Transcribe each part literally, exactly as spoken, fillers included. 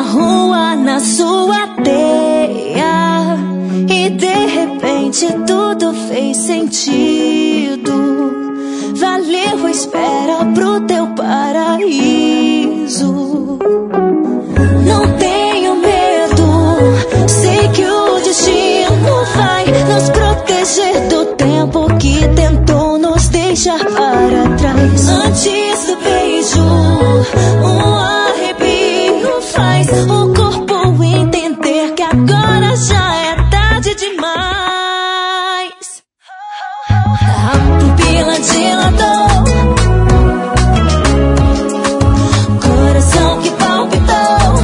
rua, na sua teia, e de repente tudo fez sentido. Valeu a espera pro teu paraíso. Não tenho medo, sei que o destino vai nos proteger do tempo que tentou nos deixar para trás. Antes do beijo, um arrepio faz o corpo entender que agora já é tarde demais. A pupila dilatou, coração que palpitou.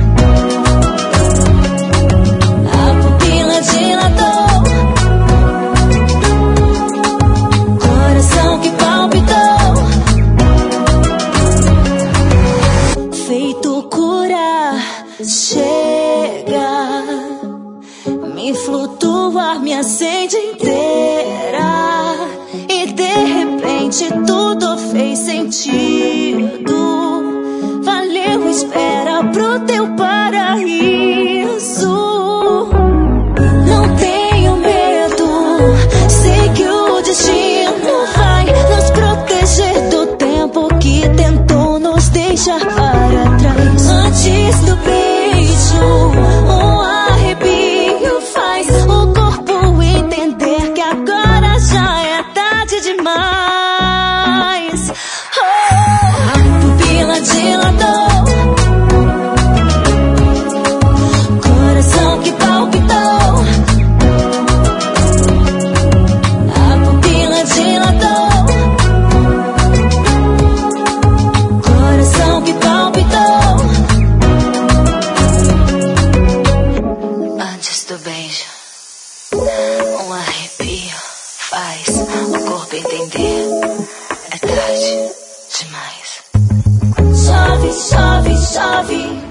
A pupila dilatou, coração que palpitou. Feito cura, chega, me flutua, me acende inteira, e de repente tudo fez sentido. Valeu a espera pro teu paraíso. Não tenho medo, sei que o destino vai nos proteger do tempo que tentou nos deixar para trás. Antes do beijo, um arrepio faz o corpo entender que agora já é tarde demais. Oh, a pupila dilatou, coração que palpitou. A pupila dilatou, coração que palpitou. Antes do beijo, um arrepio faz o corpo entender. É tarde demais. Chove, chove, chove.